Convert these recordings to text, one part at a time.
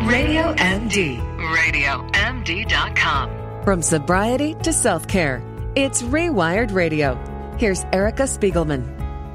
Radio MD. RadioMD.com. From sobriety to self-care, it's Rewired Radio. Here's Erica Spiegelman.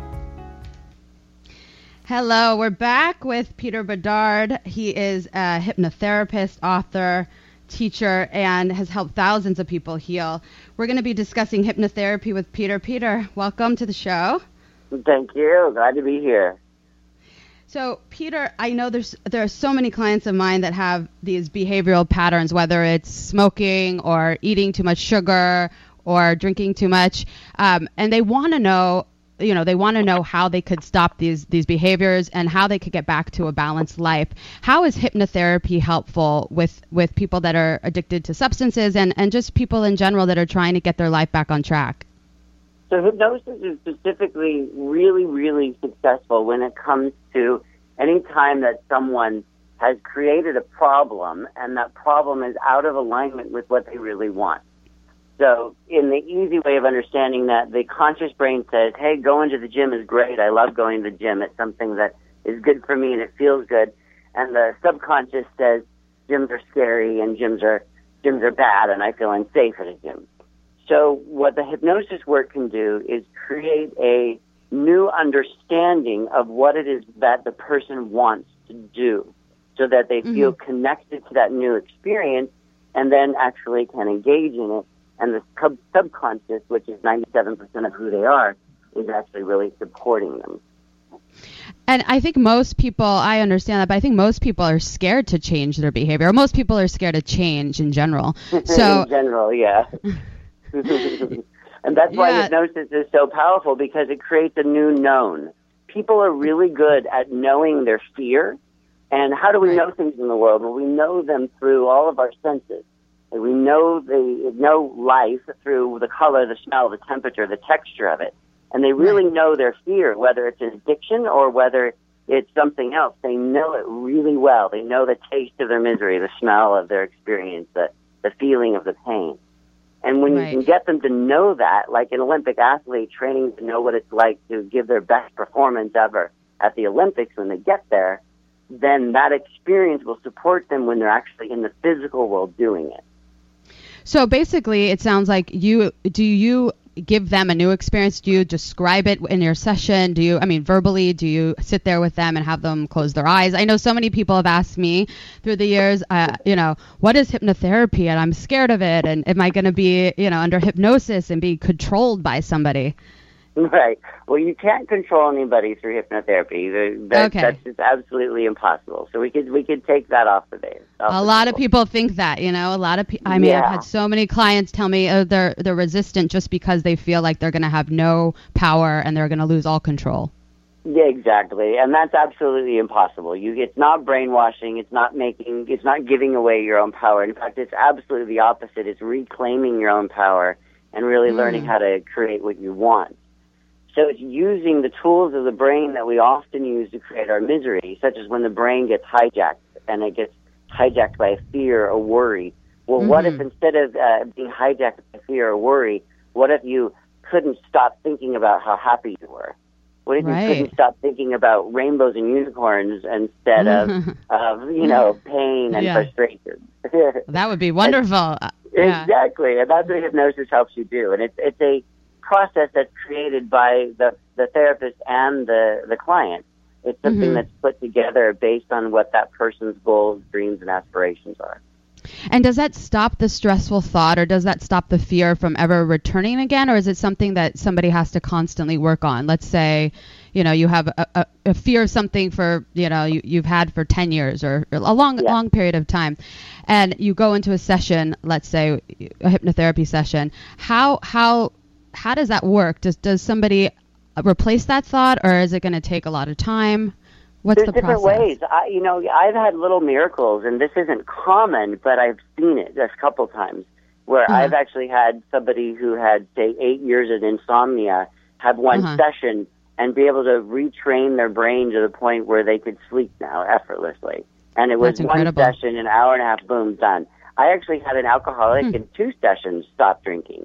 Hello, we're back with Peter Bedard. He is a hypnotherapist, author, teacher, and has helped thousands of people heal. We're going to be discussing hypnotherapy with Peter. Peter, welcome to the show. Thank you. Glad to be here. So, Peter, I know there are so many clients of mine that have these behavioral patterns, whether it's smoking or eating too much sugar or drinking too much, and they want to know, how they could stop these behaviors and how they could get back to a balanced life. How is hypnotherapy helpful with people that are addicted to substances and just people in general that are trying to get their life back on track? So hypnosis is specifically really, really successful when it comes to any time that someone has created a problem and that problem is out of alignment with what they really want. So in the easy way of understanding that, the conscious brain says, hey, going to the gym is great. I love going to the gym. It's something that is good for me and it feels good. And the subconscious says, gyms are scary and gyms are bad and I feel unsafe at a gym. So what the hypnosis work can do is create a new understanding of what it is that the person wants to do so that they feel connected to that new experience and then actually can engage in it. And the subconscious, which is 97% of who they are, is actually really supporting them. And I think most people, I understand that, but I think most people are scared to change their behavior. Or most people are scared to change in general. So, in general, yeah. And that's why hypnosis is so powerful, because it creates a new known. People are really good at knowing their fear. And how do we know things in the world? Well, we know them through all of our senses. We know life through the color, the smell, the temperature, the texture of it. And they really know their fear, whether it's an addiction or whether it's something else. They know it really well. They know the taste of their misery, the smell of their experience, the feeling of the pain. And when you can get them to know that, like an Olympic athlete training to know what it's like to give their best performance ever at the Olympics when they get there, then that experience will support them when they're actually in the physical world doing it. So basically, it sounds like do you give them a new experience? Do you describe it in your session? Verbally, do you sit there with them and have them close their eyes? I know so many people have asked me through the years, what is hypnotherapy? And I'm scared of it. And am I going to be, under hypnosis and be controlled by somebody? Right. Well, you can't control anybody through hypnotherapy. That's just absolutely impossible. So we could take that off the base. A lot of people think that, a lot of people. I've had so many clients tell me they're resistant just because they feel like they're going to have no power and they're going to lose all control. Yeah, exactly. And that's absolutely impossible. It's not brainwashing. It's not giving away your own power. In fact, it's absolutely the opposite. It's reclaiming your own power and really learning how to create what you want. So it's using the tools of the brain that we often use to create our misery, such as when the brain gets hijacked, and it gets hijacked by a fear or worry. Well, what if instead of being hijacked by fear or worry, what if you couldn't stop thinking about how happy you were? What if you couldn't stop thinking about rainbows and unicorns instead of pain and frustration? That would be wonderful. Exactly, and that's what hypnosis helps you do. And it's a process that's created by the therapist and the client. It's something that's put together based on what that person's goals, dreams, and aspirations are. And does that stop the stressful thought, or does that stop the fear from ever returning again, or is it something that somebody has to constantly work on? Let's say, you have a fear of something for, you've had for 10 years or a long period of time, and you go into a session, let's say a hypnotherapy session. How does that work? Does somebody replace that thought, or is it going to take a lot of time? What's the process? There's different ways. I've had little miracles, and this isn't common, but I've seen it a couple times where I've actually had somebody who had, say, 8 years of insomnia have one session and be able to retrain their brain to the point where they could sleep now effortlessly. And it was one session, an hour and a half, boom, done. I actually had an alcoholic in 2 sessions stop drinking.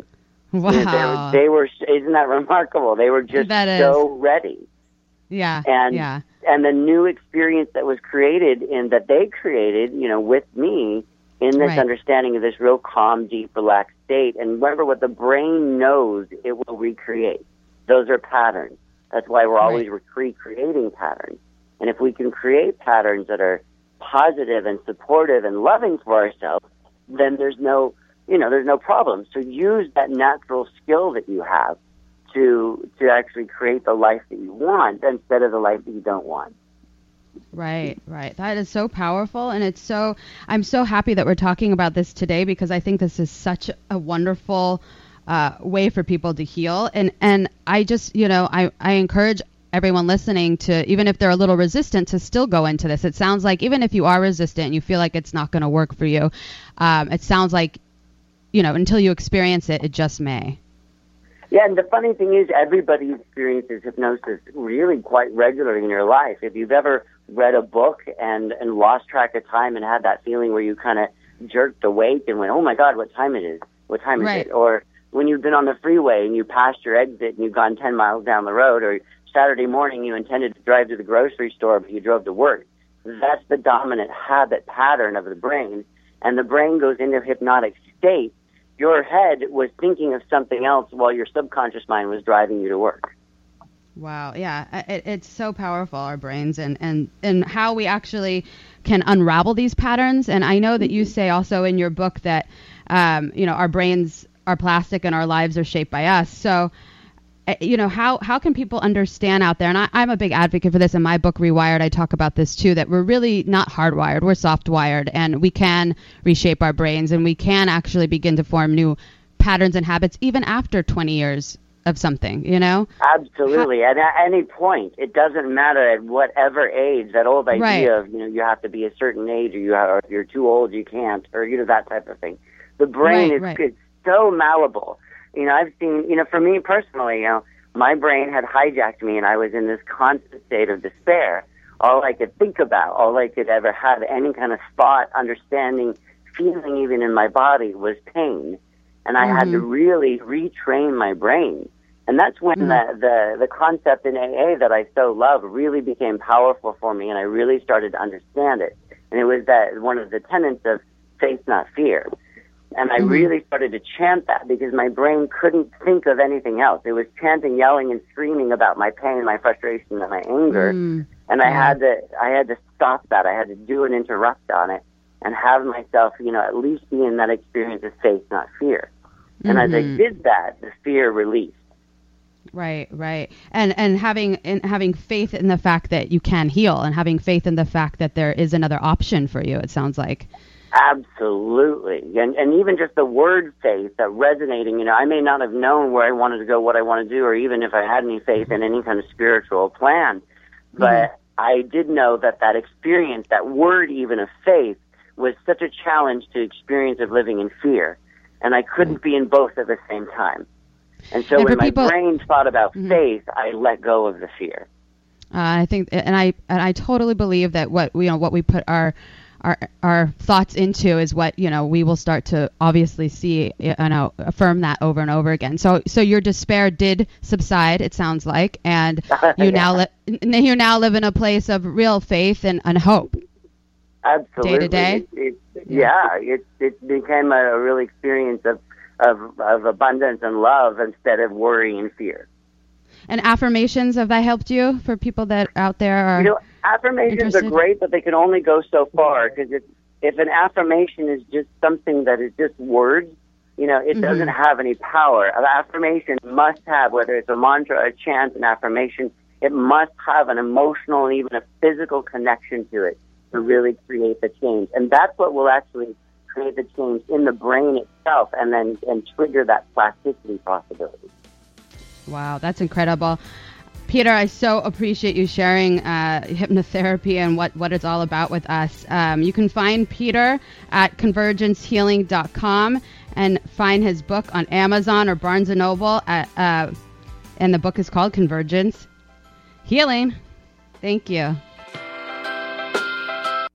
Wow. They were, isn't that remarkable? They were just so ready. Yeah. the new experience that was created that they created, with me in this understanding of this real calm, deep, relaxed state. And remember, what the brain knows, it will recreate. Those are patterns. That's why we're always recreating patterns. And if we can create patterns that are positive and supportive and loving for ourselves, then there's no problem. So use that natural skill that you have to actually create the life that you want instead of the life that you don't want. Right. That is so powerful, and I'm so happy that we're talking about this today, because I think this is such a wonderful way for people to heal. And I just, I encourage everyone listening to, even if they're a little resistant, to still go into this. It sounds like even if you are resistant and you feel like it's not going to work for you, it sounds like, until you experience it, it just may. Yeah, and the funny thing is, everybody experiences hypnosis really quite regularly in your life. If you've ever read a book and lost track of time and had that feeling where you kind of jerked awake and went, oh my God, what time it is? What time is it? Or when you've been on the freeway and you passed your exit and you've gone 10 miles down the road, or Saturday morning you intended to drive to the grocery store but you drove to work. That's the dominant habit pattern of the brain. And the brain goes into a hypnotic state. Your head was thinking of something else while your subconscious mind was driving you to work. Wow. Yeah. It's so powerful, our brains, and how we actually can unravel these patterns. And I know that you say also in your book that, our brains are plastic and our lives are shaped by us. So, how can people understand out there? And I'm a big advocate for this. In my book, Rewired, I talk about this too, that we're really not hardwired. We're soft-wired, and we can reshape our brains, and we can actually begin to form new patterns and habits even after 20 years of something, Absolutely. At any point, it doesn't matter at whatever age, that old idea of, you have to be a certain age, or if you're too old, you can't, or, that type of thing. The brain is so malleable. I've seen, for me personally, my brain had hijacked me, and I was in this constant state of despair. All I could think about, all I could ever have any kind of thought, understanding, feeling even in my body was pain. And I had to really retrain my brain. And that's when the concept in AA that I so love really became powerful for me, and I really started to understand it. And it was that one of the tenets of faith, not fear. And I really started to chant that because my brain couldn't think of anything else. It was chanting, yelling, and screaming about my pain, my frustration, and my anger. And I had to stop that. I had to do an interrupt on it and have myself, at least be in that experience of faith, not fear. And as I did that, the fear released. Right. And having faith in the fact that you can heal, and having faith in the fact that there is another option for you, it sounds like. Absolutely. And even just the word faith, that resonating, I may not have known where I wanted to go, what I want to do, or even if I had any faith in any kind of spiritual plan. But I did know that experience, that word even of faith, was such a challenge to experience of living in fear. And I couldn't be in both at the same time. And so when my brain thought about faith, I let go of the fear. I think, and I totally believe that what we put our thoughts into is what, we will start to obviously see, affirm that over and over again. So your despair did subside, it sounds like, and you now live in a place of real faith and hope. Absolutely. Day to day. It became a real experience of abundance and love instead of worry and fear. And affirmations, have that helped you for people that out there are affirmations interested? Are great, but they can only go so far, because if an affirmation is just something that is just words, it doesn't have any power. An affirmation must have, whether it's a mantra, a chant, an affirmation, it must have an emotional and even a physical connection to it to really create the change. And that's what will actually create the change in the brain itself and trigger that plasticity possibility. Wow, that's incredible. Peter, I so appreciate you sharing hypnotherapy and what it's all about with us. You can find Peter at convergencehealing.com and find his book on Amazon or Barnes & Noble. And the book is called Convergence Healing. Thank you.